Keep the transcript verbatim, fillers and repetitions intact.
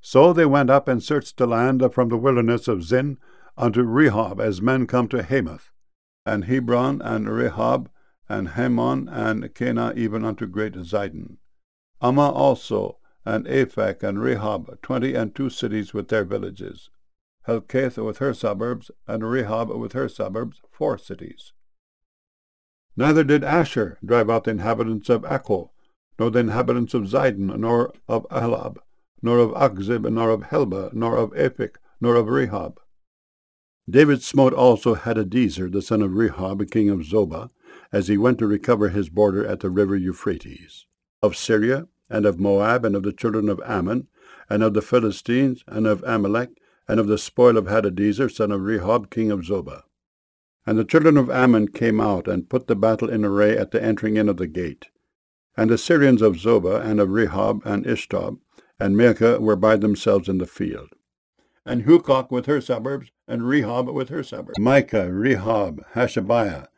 So they went up and searched the land from the wilderness of Zin unto Rehob, as men come to Hamath, and Hebron, and Rehob, and Hamon, and Cana, even unto great Zidon. Ammah also, and Aphek, and Rehob, twenty and two cities with their villages. Helkath with her suburbs, and Rehob with her suburbs, four cities. Neither did Asher drive out the inhabitants of Echo, nor the inhabitants of Zidon, nor of Ahlab, nor of Achzib, nor of Helba, nor of Aphek, nor of Rehob. David smote also Hadadezer, the son of Rehob, king of Zobah, as he went to recover his border at the river Euphrates, of Syria, and of Moab, and of the children of Ammon, and of the Philistines, and of Amalek, and of the spoil of Hadadezer, son of Rehob, king of Zobah. And the children of Ammon came out, and put the battle in array at the entering in of the gate. And the Syrians of Zobah, and of Rehob, and Ishtob, and Maacah were by themselves in the field. And Hukok with her suburbs, and Rehob with her suburbs. Micah, Rehob, Hashabiah,